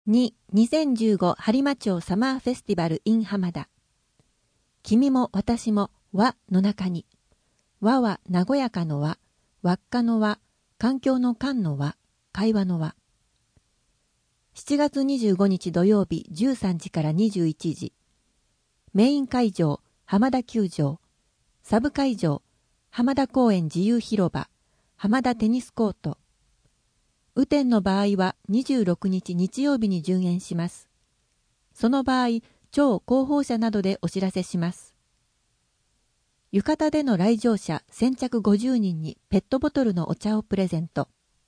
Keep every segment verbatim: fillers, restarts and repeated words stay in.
に、にせんじゅうご播磨町サマーフェスティバル in 浜田。君も私も和の中に。和は和やかの和、輪っかの和、環境の環の和、会話の和。しちがつにじゅうごにち土曜日じゅうさんじからにじゅういちじ。メイン会場、浜田球場。サブ会場、浜田公園自由広場、浜田テニスコート。雨天の場合はにじゅうろくにち日曜日に順延します。その場合、超広報車などでお知らせします。浴衣での来場者先着ごじゅうにんにペットボトルのお茶をプレゼント。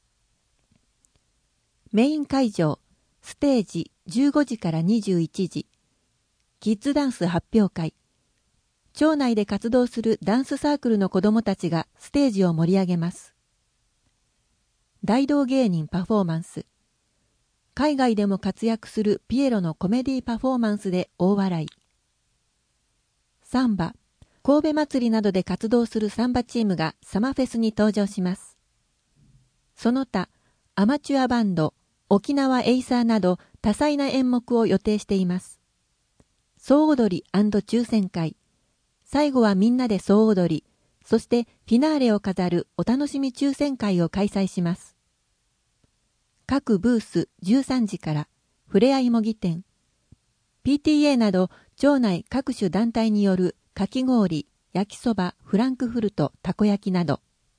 メイン会場、ステージじゅうごじからにじゅういちじ。キッズダンス発表会。町内で活動するダンスサークルの子どもたちがステージを盛り上げます。大道芸人パフォーマンス。海外でも活躍するピエロのコメディパフォーマンスで大笑い。サンバ。神戸祭りなどで活動するサンバチームがサマフェスに登場します。その他、アマチュアバンド、沖縄エイサーなど多彩な演目を予定しています。総踊り&抽選会。最後はみんなで総踊り、そしてフィナーレを飾るお楽しみ抽選会を開催します。各ブースじゅうさんじからふれあい模擬店。ピーティーエー など町内各種団体によるかき氷、焼きそば、フランクフルト、たこ焼きなど。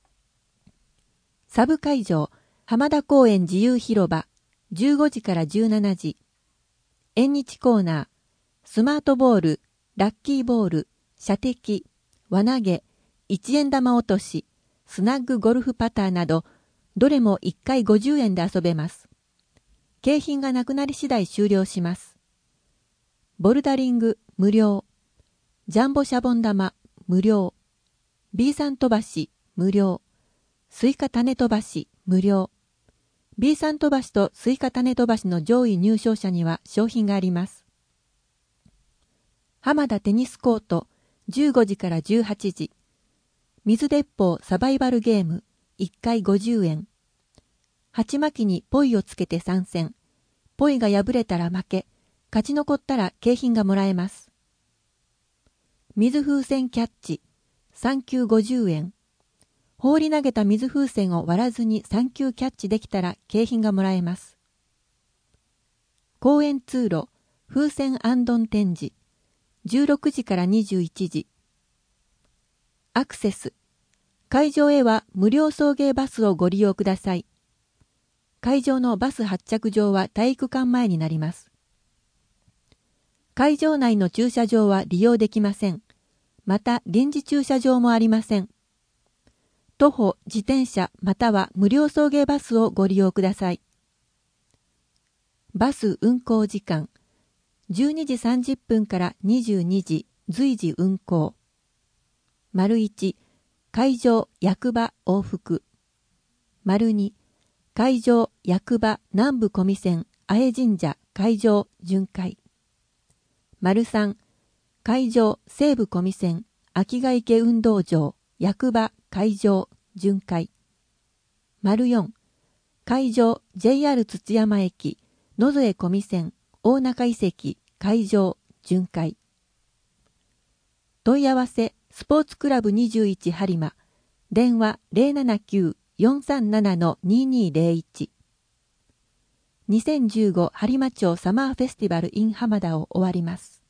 サブ会場、浜田公園自由広場、じゅうごじからじゅうしちじ。縁日コーナー、スマートボール、ラッキーボール、射的、輪投げ、一円玉落とし、スナッグゴルフパターなど、どれもいっかいごじゅうえんで遊べます。景品がなくなり次第終了します。ボルダリング無料。ジャンボシャボン玉無料。B さん飛ばし無料。スイカ種飛ばし無料。B さん飛ばしとスイカ種飛ばしの上位入賞者には商品があります。浜田テニスコートじゅうごじからじゅうはちじ。水鉄砲サバイバルゲームいっかいごじゅうえん。鉢巻きにポイをつけて参戦。ポイが破れたら負け。勝ち残ったら景品がもらえます。水風船キャッチさんきゅうごじゅうえん。放り投げた水風船を割らずにさんきゅうキャッチできたら景品がもらえます。公園通路風船あんどん展示じゅうろくじからにじゅういちじ。アクセス。会場へは無料送迎バスをご利用ください。会場のバス発着場は体育館前になります。会場内の駐車場は利用できません。また臨時駐車場もありません。徒歩、自転車または無料送迎バスをご利用ください。バス運行時間。じゅうにじさんじゅっぷんからにじゅうにじ随時運行。丸いち、会場役場往復。丸に、会場役場南部小見線阿江神社会場巡回。丸さん、会場西部小見線秋ヶ池運動場役場会場巡回。丸よん、会場 ジェイアール 土山駅野添小見線大中遺跡会場巡回。問い合わせスポーツクラブにじゅういち播磨電話 ゼロななきゅう よんさんなな ににゼロいち。にせんじゅうご播磨町サマーフェスティバル in 浜田を終わります。